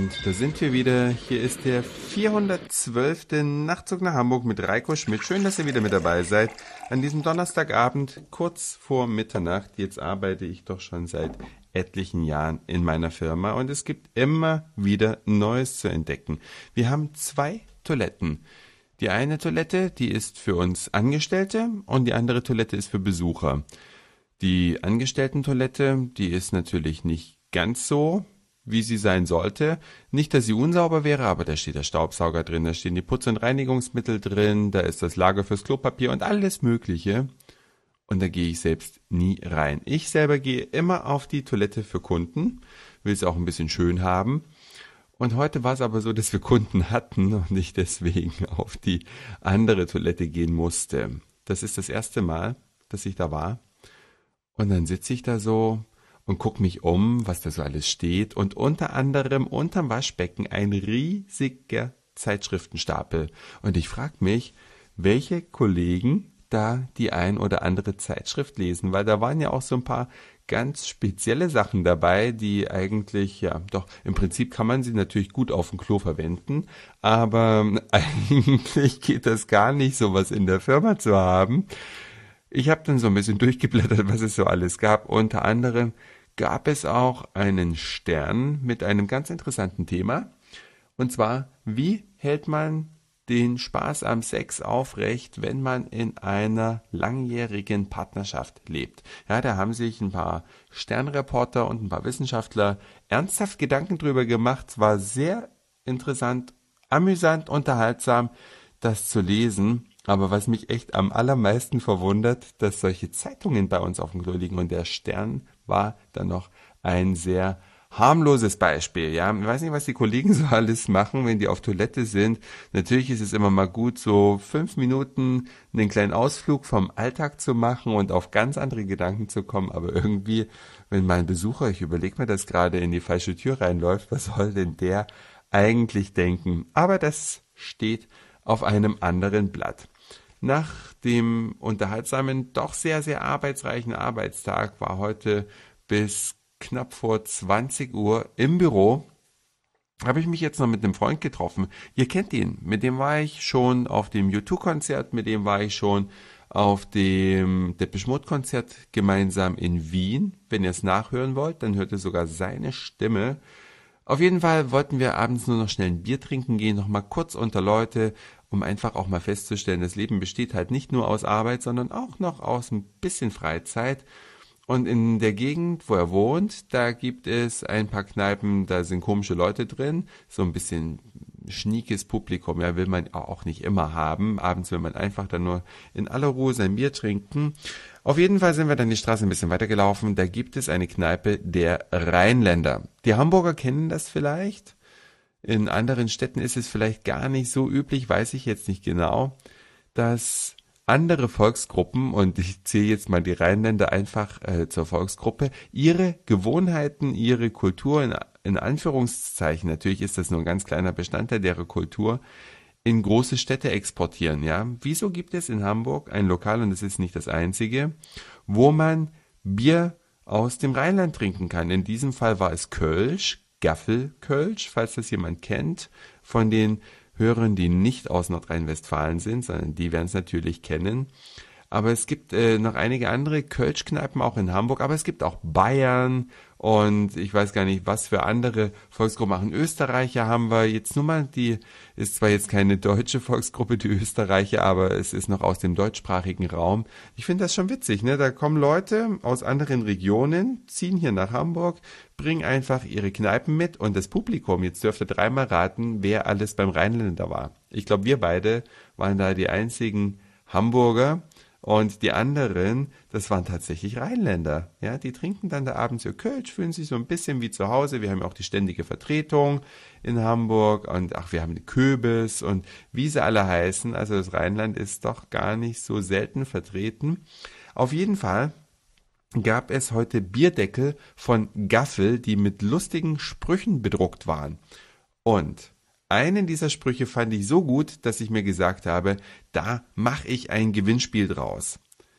Und da sind wir wieder. Hier ist der 412. Nachtzug nach Hamburg mit Reiko Schmidt. Schön, dass ihr wieder mit dabei seid. An diesem Donnerstagabend, kurz vor Mitternacht. Jetzt arbeite ich doch schon seit etlichen Jahren in meiner Firma und es gibt immer wieder Neues zu entdecken. Wir haben 2 Toiletten. Die eine Toilette, die ist für uns Angestellte und die andere Toilette ist für Besucher. Die Angestellten-Toilette, die ist natürlich nicht ganz so, wie sie sein sollte. Nicht, dass sie unsauber wäre, aber da steht der Staubsauger drin, da stehen die Putz- und Reinigungsmittel drin, da ist das Lager fürs Klopapier und alles Mögliche. Und da gehe ich selbst nie rein. Ich selber gehe immer auf die Toilette für Kunden, will es auch ein bisschen schön haben. Und heute war es aber so, dass wir Kunden hatten und ich deswegen auf die andere Toilette gehen musste. Das ist das erste Mal, dass ich da war. Und dann sitze ich da so und gucke mich um, was da so alles steht. Und unter anderem unterm Waschbecken ein riesiger Zeitschriftenstapel. Und ich frage mich, welche Kollegen da die ein oder andere Zeitschrift lesen, weil da waren ja auch so ein paar ganz spezielle Sachen dabei, die eigentlich, ja, doch, im Prinzip kann man sie natürlich gut auf dem Klo verwenden, aber eigentlich geht das gar nicht, sowas in der Firma zu haben. Ich habe dann so ein bisschen durchgeblättert, was es so alles gab. Unter anderem gab es auch einen Stern mit einem ganz interessanten Thema. Und zwar, wie hält man den Spaß am Sex aufrecht, wenn man in einer langjährigen Partnerschaft lebt? Ja, da haben sich ein paar Sternreporter und ein paar Wissenschaftler ernsthaft Gedanken drüber gemacht. Es war sehr interessant, amüsant, unterhaltsam, das zu lesen. Aber was mich echt am allermeisten verwundert, dass solche Zeitungen bei uns auf dem Klo liegen und der Stern war dann noch ein sehr harmloses Beispiel. Ja, ich weiß nicht, was die Kollegen so alles machen, wenn die auf Toilette sind. Natürlich ist es immer mal gut, so 5 Minuten einen kleinen Ausflug vom Alltag zu machen und auf ganz andere Gedanken zu kommen. Aber irgendwie, wenn mein Besucher, ich überlege mir das gerade, in die falsche Tür reinläuft, was soll denn der eigentlich denken? Aber das steht auf einem anderen Blatt. Nach dem unterhaltsamen, doch sehr, sehr arbeitsreichen Arbeitstag war heute bis knapp vor 20 Uhr im Büro, habe ich mich jetzt noch mit einem Freund getroffen. Ihr kennt ihn, mit dem war ich schon auf dem U2-Konzert, mit dem war ich schon auf dem Depeche Mode-Konzert gemeinsam in Wien. Wenn ihr es nachhören wollt, dann hört ihr sogar seine Stimme. Auf jeden Fall wollten wir abends nur noch schnell ein Bier trinken gehen, noch mal kurz unter Leute, um einfach auch mal festzustellen, das Leben besteht halt nicht nur aus Arbeit, sondern auch noch aus ein bisschen Freizeit. Und in der Gegend, wo er wohnt, da gibt es ein paar Kneipen, da sind komische Leute drin, so ein bisschen schniekes Publikum, ja, will man auch nicht immer haben. Abends will man einfach dann nur in aller Ruhe sein Bier trinken. Auf jeden Fall sind wir dann die Straße ein bisschen weitergelaufen, da gibt es eine Kneipe der Rheinländer. Die Hamburger kennen das vielleicht, in anderen Städten ist es vielleicht gar nicht so üblich, weiß ich jetzt nicht genau, dass andere Volksgruppen, und ich zähle jetzt mal die Rheinländer einfach zur Volksgruppe, ihre Gewohnheiten, ihre Kultur, in Anführungszeichen, natürlich ist das nur ein ganz kleiner Bestandteil der Kultur, in große Städte exportieren. Ja, wieso gibt es in Hamburg ein Lokal, und es ist nicht das einzige, wo man Bier aus dem Rheinland trinken kann? In diesem Fall war es Kölsch, Gaffelkölsch, falls das jemand kennt, von den Hörern, die nicht aus Nordrhein-Westfalen sind, sondern die werden es natürlich kennen. Aber es gibt noch einige andere Kölschkneipen auch in Hamburg, aber es gibt auch Bayern und ich weiß gar nicht, was für andere Volksgruppen machen. Österreicher haben wir jetzt nur mal, die ist zwar jetzt keine deutsche Volksgruppe, die Österreicher, aber es ist noch aus dem deutschsprachigen Raum. Ich finde das schon witzig, ne? Da kommen Leute aus anderen Regionen, ziehen hier nach Hamburg, bringen einfach ihre Kneipen mit und das Publikum, jetzt dürft ihr 3-mal raten, wer alles beim Rheinländer war. Ich glaube, wir beide waren da die einzigen Hamburger. Und die anderen, das waren tatsächlich Rheinländer. Ja, die trinken dann da abends ihr Kölsch, fühlen sich so ein bisschen wie zu Hause. Wir haben ja auch die ständige Vertretung in Hamburg und wir haben die Köbis und wie sie alle heißen. Also das Rheinland ist doch gar nicht so selten vertreten. Auf jeden Fall gab es heute Bierdeckel von Gaffel, die mit lustigen Sprüchen bedruckt waren. Und einen dieser Sprüche fand ich so gut, dass ich mir gesagt habe, da mache ich ein Gewinnspiel draus.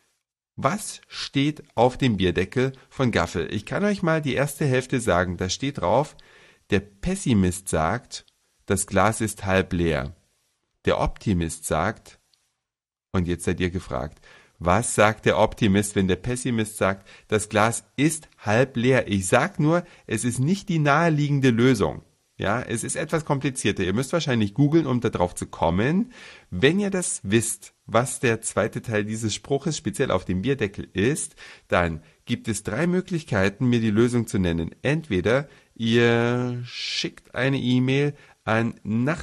Was steht auf dem Bierdeckel von Gaffel? Ich kann euch mal die erste Hälfte sagen. Da steht drauf, Der Pessimist sagt, das Glas ist halb leer. Der Optimist sagt, und jetzt seid ihr gefragt, was sagt der Optimist, wenn der Pessimist sagt, das Glas ist halb leer? Ich sag nur, es ist nicht die naheliegende Lösung. Ja, es ist etwas komplizierter. Ihr müsst wahrscheinlich googeln, um da drauf zu kommen. Wenn ihr das wisst, was der zweite Teil dieses Spruches speziell auf dem Bierdeckel ist, dann gibt es 3 Möglichkeiten, mir die Lösung zu nennen. Entweder ihr schickt eine E-Mail an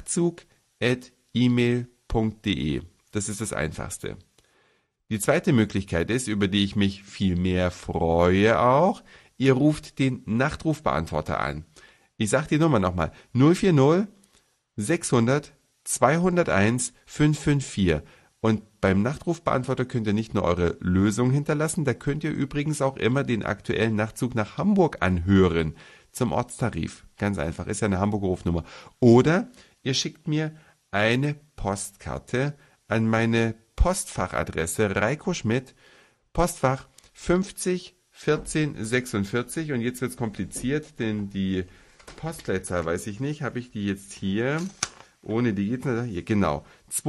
nachtzug@email.de. Das ist das Einfachste. Die zweite Möglichkeit ist, über die ich mich viel mehr freue auch, ihr ruft den Nachtrufbeantworter an. Ich sage die Nummer nochmal, 040 600 201 554. Und beim Nachtrufbeantworter könnt ihr nicht nur eure Lösung hinterlassen, da könnt ihr übrigens auch immer den aktuellen Nachtzug nach Hamburg anhören, zum Ortstarif. Ganz einfach, ist ja eine Hamburger Rufnummer. Oder ihr schickt mir eine Postkarte an meine Postfachadresse Reiko Schmidt, Postfach 50 14 46. Und jetzt wird es kompliziert, denn die Postleitzahl weiß ich nicht. Habe ich die jetzt hier? Ohne die geht's nicht. Hier, genau.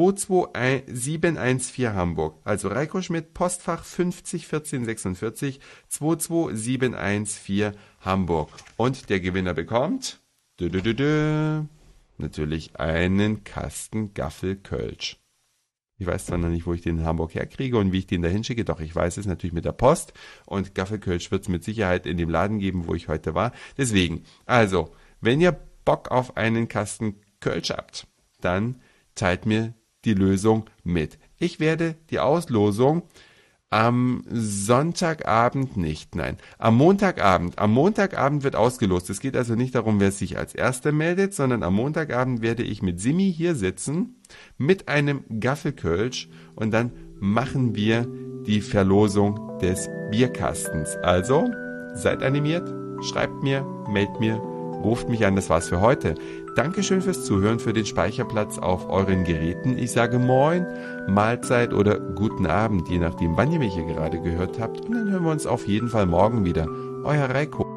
22714 Hamburg. Also Reiko Schmidt, Postfach 50 14 46 22714 Hamburg. Und der Gewinner bekommt natürlich einen Kasten Gaffel-Kölsch. Ich weiß zwar noch nicht, wo ich den in Hamburg herkriege und wie ich den da hinschicke, doch ich weiß es natürlich mit der Post. Und Gaffel-Kölsch wird es mit Sicherheit in dem Laden geben, wo ich heute war. Deswegen, also, wenn ihr Bock auf einen Kasten Kölsch habt, dann teilt mir die Lösung mit. Ich werde die Auslosung am Sonntagabend nicht, nein, am Montagabend. Am Montagabend wird ausgelost. Es geht also nicht darum, wer sich als Erster meldet, sondern am Montagabend werde ich mit Simi hier sitzen, mit einem Gaffelkölsch und dann machen wir die Verlosung des Bierkastens. Also, seid animiert, schreibt mir, meldet mir, ruft mich an, das war's für heute. Dankeschön fürs Zuhören, für den Speicherplatz auf euren Geräten. Ich sage Moin, Mahlzeit oder guten Abend, je nachdem, wann ihr mich hier gerade gehört habt. Und dann hören wir uns auf jeden Fall morgen wieder. Euer Reiko.